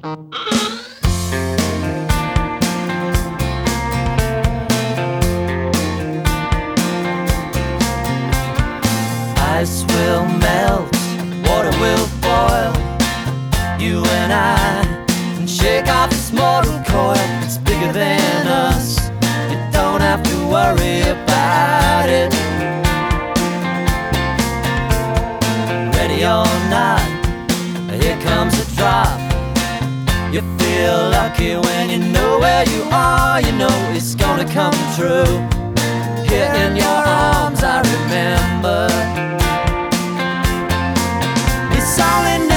Ice will melt, water will boil. You and I can shake off this mortal coil. It's bigger than us, you don't have to worry about it. Ready or not, here comes the drop. You feel lucky when you know where you are. You know it's gonna come true. Here in your arms I remember. It's only